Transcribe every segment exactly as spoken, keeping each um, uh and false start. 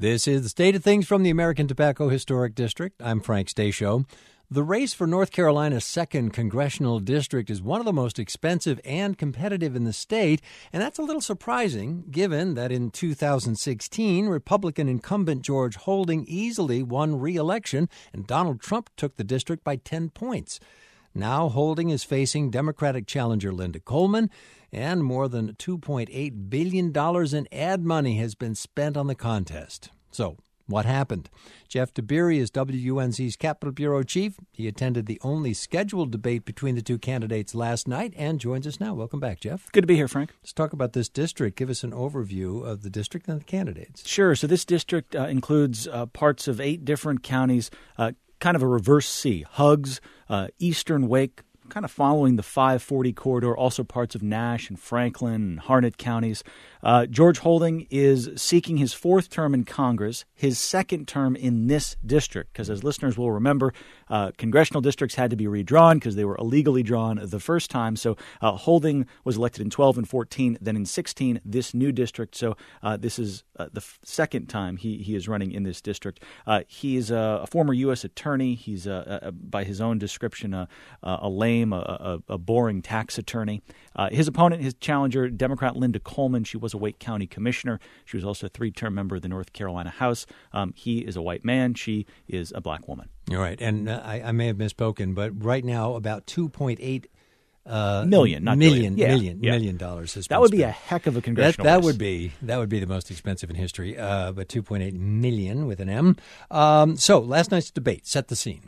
This is the State of Things from the American Tobacco Historic District. I'm Frank Stasio. The race for North Carolina's second congressional district is one of the most expensive and competitive in the state, and that's a little surprising given that in two thousand sixteen, Republican incumbent George Holding easily won re-election, and Donald Trump took the district by ten points. Now Holding is facing Democratic challenger Linda Coleman, and more than two point eight billion dollars in ad money has been spent on the contest. So, what happened? Jeff Tiberii is W U N C's Capitol Bureau Chief. He attended the only scheduled debate between the two candidates last night and joins us now. Welcome back, Jeff. Good to be here, Frank. Let's talk about this district. Give us an overview of the district and the candidates. Sure. So this district uh, includes uh, parts of eight different counties, uh, kind of a reverse C. Hugs, uh, Eastern Wake, kind of following the five forty corridor, also parts of Nash and Franklin and Harnett counties. Uh, George Holding is seeking his fourth term in Congress, his second term in this district, because as listeners will remember, uh, congressional districts had to be redrawn because they were illegally drawn the first time. So uh, Holding was elected in twelve and fourteen, then in sixteen, this new district. So uh, this is uh, the f- second time he, he is running in this district. Uh, he is a, a former U S attorney. He's, a, a, by his own description, a, a lame, a, a, a boring tax attorney. Uh, his opponent, his challenger, Democrat Linda Coleman, she was a Wake County commissioner. She was also a three-term member of the North Carolina House. Um, he is a white man. She is a black woman. All right. And uh, I, I may have misspoken, but right now about two point eight uh, million, not million, yeah, million, yeah. million dollars has that been would spent. be a heck of a congressional That, that race. would be that would be the most expensive in history. Uh, but two point eight million with an M. Um, so last night's debate set the scene.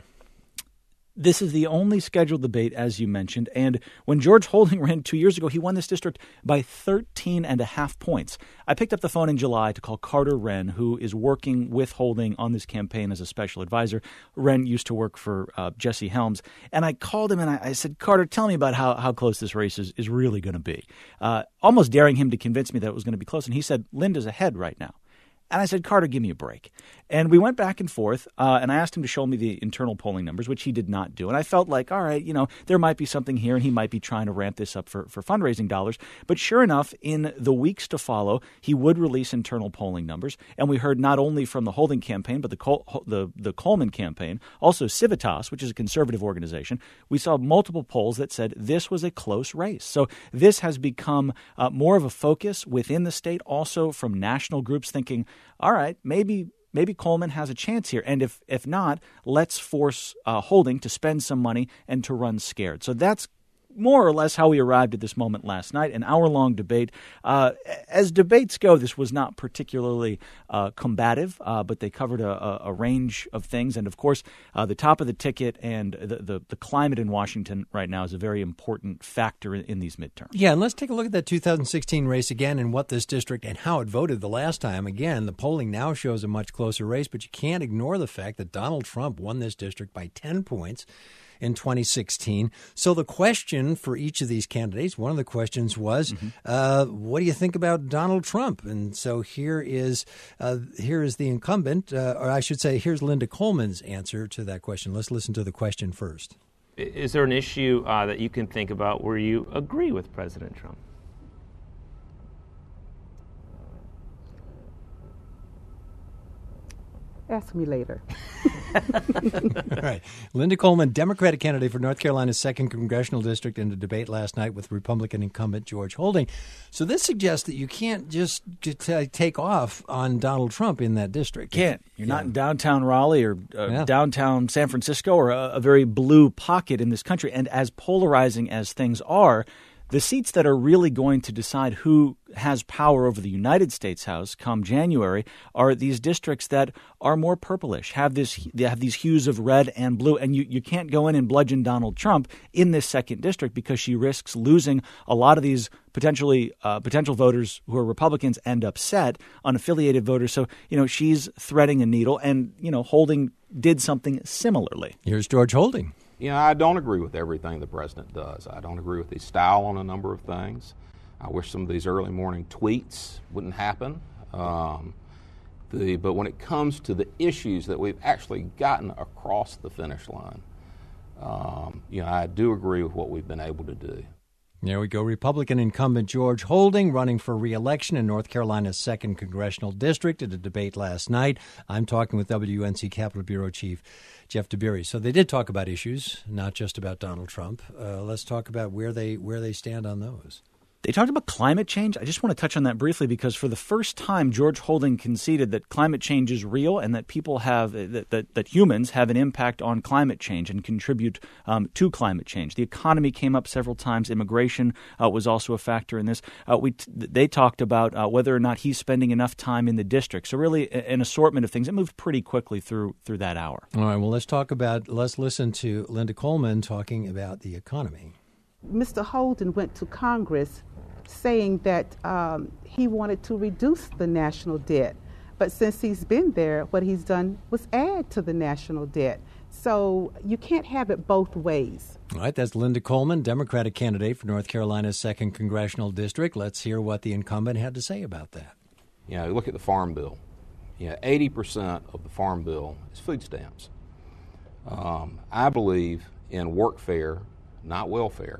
This is the only scheduled debate, as you mentioned, and when George Holding ran two years ago, he won this district by thirteen and a half points. I picked up the phone in July to call Carter Wren, who is working with Holding on this campaign as a special advisor. Wren used to work for uh, Jesse Helms, and I called him and I, I said, Carter, tell me about how, how close this race is, is really going to be, uh, almost daring him to convince me that it was going to be close, and he said, Linda's ahead right now. And I said, Carter, give me a break. And we went back and forth, uh, and I asked him to show me the internal polling numbers, which he did not do. And I felt like, all right, you know, there might be something here, and he might be trying to ramp this up for, for fundraising dollars. But sure enough, in the weeks to follow, he would release internal polling numbers. And we heard not only from the Holding campaign, but the Col- the, the Coleman campaign, also Civitas, which is a conservative organization. We saw multiple polls that said this was a close race. So this has become uh, more of a focus within the state, also from national groups thinking, all right, maybe maybe Coleman has a chance here. And if if not, let's force uh, Holding to spend some money and to run scared. So that's more or less how we arrived at this moment last night, an hour-long debate. Uh, as debates go, this was not particularly uh, combative, uh, but they covered a, a, a range of things. And, of course, uh, the top of the ticket and the, the, the climate in Washington right now is a very important factor in, in these midterms. Yeah, and let's take a look at that two thousand sixteen race again and what this district and how it voted the last time. Again, the polling now shows a much closer race, but you can't ignore the fact that Donald Trump won this district by ten points. In twenty sixteen. So the question for each of these candidates, one of the questions was, mm-hmm. uh, what do you think about Donald Trump? And so here is uh, here is the incumbent, uh, or I should say, here's Linda Coleman's answer to that question. Let's listen to the question first. Is there an issue uh, that you can think about where you agree with President Trump? Ask me later. All right. Linda Coleman, Democratic candidate for North Carolina's second congressional district, in a debate last night with Republican incumbent George Holding. So this suggests that you can't just t- take off on Donald Trump in that district. Can't. You're yeah. not in downtown Raleigh or uh, yeah. downtown San Francisco or a, a very blue pocket in this country. And as polarizing as things are, the seats that are really going to decide who has power over the United States House come January are these districts that are more purplish, have this they have these hues of red and blue, and you, you can't go in and bludgeon Donald Trump in this second district because she risks losing a lot of these potentially uh, potential voters who are Republicans and upset, unaffiliated voters. So, you know, she's threading a needle, and, you know, Holding did something similarly. Here's George Holding. You know, I don't agree with everything the president does. I don't agree with his style on a number of things. I wish some of these early morning tweets wouldn't happen. Um, the, but when it comes to the issues that we've actually gotten across the finish line, um, you know, I do agree with what we've been able to do. There we go. Republican incumbent George Holding running for re-election in North Carolina's second congressional district at a debate last night. I'm talking with W N C Capitol Bureau Chief Jeff Tiberii. So they did talk about issues, not just about Donald Trump. Uh, let's talk about where they where they stand on those. They talked about climate change. I just want to touch on that briefly because for the first time, George Holding conceded that climate change is real and that people have that that, that humans have an impact on climate change and contribute um, to climate change. The economy came up several times. Immigration uh, was also a factor in this. Uh, we t- they talked about uh, whether or not he's spending enough time in the district. So really, an assortment of things. It moved pretty quickly through through that hour. All right. Well, let's talk about. Let's listen to Linda Coleman talking about the economy. Mister Holding went to Congress saying that um, he wanted to reduce the national debt. But since he's been there, what he's done was add to the national debt. So you can't have it both ways. All right, that's Linda Coleman, Democratic candidate for North Carolina's second congressional district. Let's hear what the incumbent had to say about that. You know, look at the Farm Bill. You know, eighty percent of the Farm Bill is food stamps. Um, I believe in workfare, not welfare.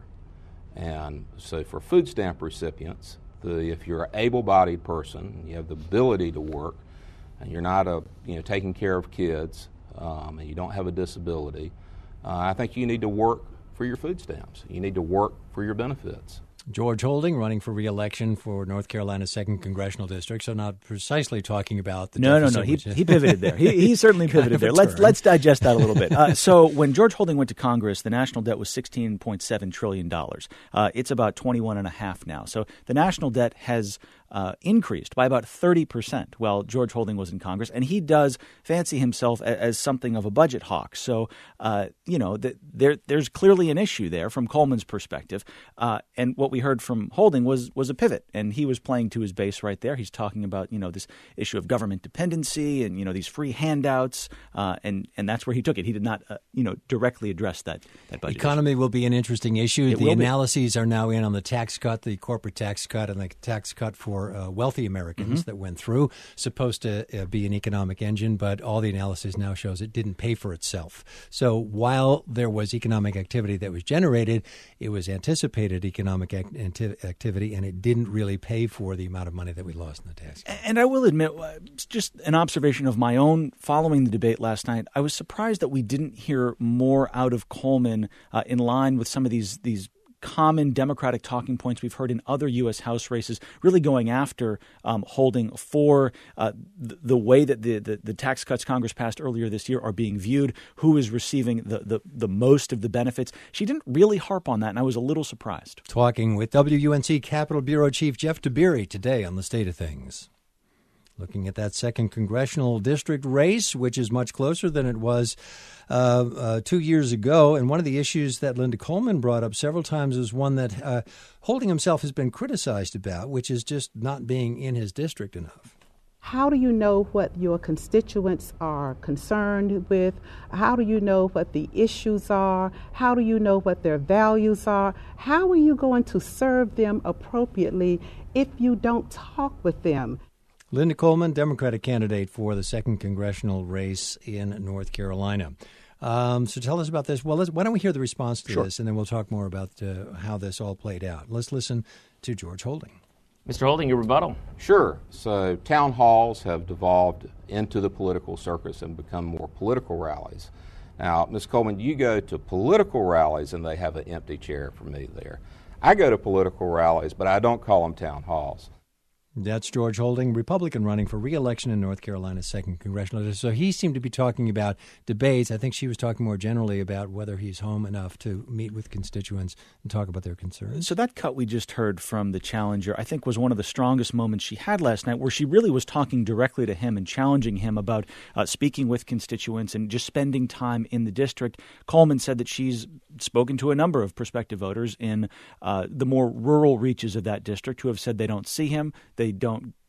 And so for food stamp recipients, the, if you're an able-bodied person, you have the ability to work, and you're not a, you know, taking care of kids, um, and you don't have a disability, uh, I think you need to work for your food stamps. You need to work for your benefits. George Holding running for re-election for North Carolina's second congressional district, so not precisely talking about the no, no, no. He, he pivoted there. He, he certainly pivoted there. Let's let's digest that a little bit. Uh, so when George Holding went to Congress, the national debt was sixteen point seven trillion dollars. Uh, it's about twenty-one and a half now. So the national debt has uh, increased by about thirty percent while George Holding was in Congress, and he does fancy himself as, as something of a budget hawk. So uh, you know, the, there there's clearly an issue there from Coleman's perspective, uh, and what we heard from Holding was was a pivot, and he was playing to his base right there. He's talking about, you know, this issue of government dependency and, you know, these free handouts, uh, and and that's where he took it. He did not, uh, you know, directly address that that budget. Economy issue. will be an interesting issue. It the will be. analyses are now in on the tax cut, the corporate tax cut, and the tax cut for uh, wealthy Americans Mm-hmm. that went through. Supposed to uh, be an economic engine, but all the analysis now shows it didn't pay for itself. So while there was economic activity that was generated, it was anticipated economic activity. activity, and it didn't really pay for the amount of money that we lost in the tax cut. And I will admit, it's just an observation of my own following the debate last night. I was surprised that we didn't hear more out of Coleman uh, in line with some of these these common Democratic talking points we've heard in other U S. House races, really going after um, Holding for uh, the, the way that the, the, the tax cuts Congress passed earlier this year are being viewed, who is receiving the, the, the most of the benefits. She didn't really harp on that, and I was a little surprised. Talking with W N C Capitol Bureau Chief Jeff Tiberii today on the State of Things. Looking at that second congressional district race, which is much closer than it was uh, uh, two years ago. And one of the issues that Linda Coleman brought up several times is one that uh, Holding himself has been criticized about, which is just not being in his district enough. How do you know what your constituents are concerned with? How do you know what the issues are? How do you know what their values are? How are you going to serve them appropriately if you don't talk with them? Linda Coleman, Democratic candidate for the second congressional race in North Carolina. Um, so tell us about this. Well, let's, why don't we hear the response to Sure. this, and then we'll talk more about uh, how this all played out. Let's listen to George Holding. Mister Holding, your rebuttal. Sure. So town halls have devolved into the political circus and become more political rallies. Now, Miz Coleman, you go to political rallies and they have an empty chair for me there. I go to political rallies, but I don't call them town halls. That's George Holding, Republican running for re-election in North Carolina's second congressional district. So he seemed to be talking about debates. I think she was talking more generally about whether he's home enough to meet with constituents and talk about their concerns. So that cut we just heard from the challenger, I think, was one of the strongest moments she had last night, where she really was talking directly to him and challenging him about uh, speaking with constituents and just spending time in the district. Coleman said that she's spoken to a number of prospective voters in uh, the more rural reaches of that district who have said they don't see him, they don't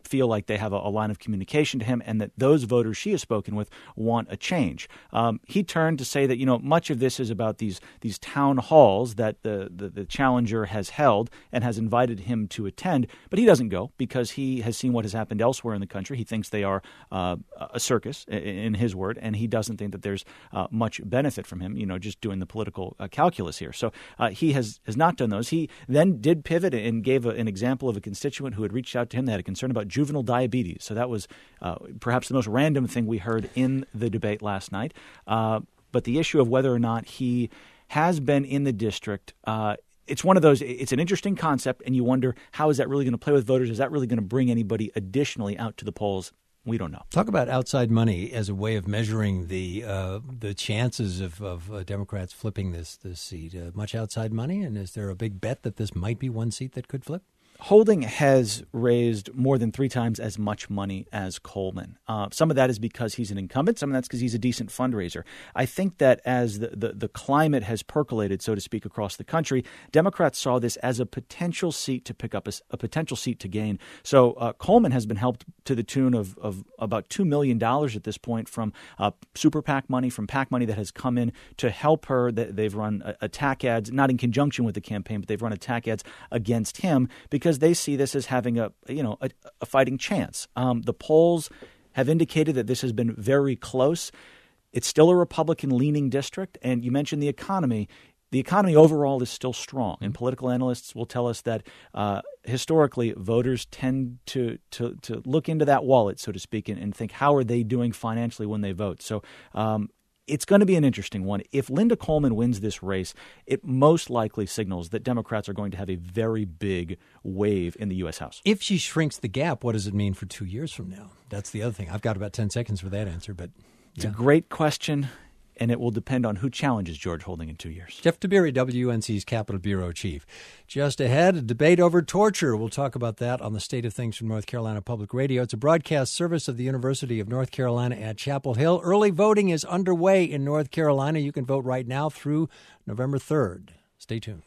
feel like they have a, a line of communication to him and that those voters she has spoken with want a change. Um, he turned to say that, you know, much of this is about these these town halls that the, the, the challenger has held and has invited him to attend, but he doesn't go because he has seen what has happened elsewhere in the country. He thinks they are uh, a circus, in his word, and he doesn't think that there's uh, much benefit from him, you know, just doing the political uh, calculus here. So uh, he has, has not done those. He then did pivot and gave a, an example of a constituent who had reached out to him that had a concern about juvenile diabetes. So that was uh, perhaps the most random thing we heard in the debate last night. Uh, but the issue of whether or not he has been in the district, uh, it's one of those, it's an interesting concept, and you wonder, how is that really going to play with voters? Is that really going to bring anybody additionally out to the polls? We don't know. Talk about outside money as a way of measuring the uh, the chances of, of uh, Democrats flipping this, this seat. Uh, much outside money, and is there a big bet that this might be one seat that could flip? Holding has raised more than three times as much money as Coleman. Uh, some of that is because he's an incumbent. Some of that's because he's a decent fundraiser. I think that as the, the, the climate has percolated, so to speak, across the country, Democrats saw this as a potential seat to pick up, a, a potential seat to gain. So uh, Coleman has been helped to the tune of, of about two million dollars at this point from uh, Super PAC money, from PAC money that has come in to help her. They've run attack ads, not in conjunction with the campaign, but they've run attack ads against him because because they see this as having a you know a, a fighting chance. Um, the polls have indicated that this has been very close. It's still a Republican-leaning district, and you mentioned the economy. The economy overall is still strong, and political analysts will tell us that uh, historically voters tend to, to to look into that wallet, so to speak, and, and think, how are they doing financially when they vote? So um, it's going to be an interesting one. If Linda Coleman wins this race, it most likely signals that Democrats are going to have a very big wave in the U S. House. If she shrinks the gap, what does it mean for two years from now? That's the other thing. I've got about ten seconds for that answer, but it's yeah. a great question, and it will depend on who challenges George Holding in two years. Jeff Tiberi, W N C's Capitol Bureau Chief. Just ahead, a debate over torture. We'll talk about that on the State of Things from North Carolina Public Radio. It's a broadcast service of the University of North Carolina at Chapel Hill. Early voting is underway in North Carolina. You can vote right now through November third. Stay tuned.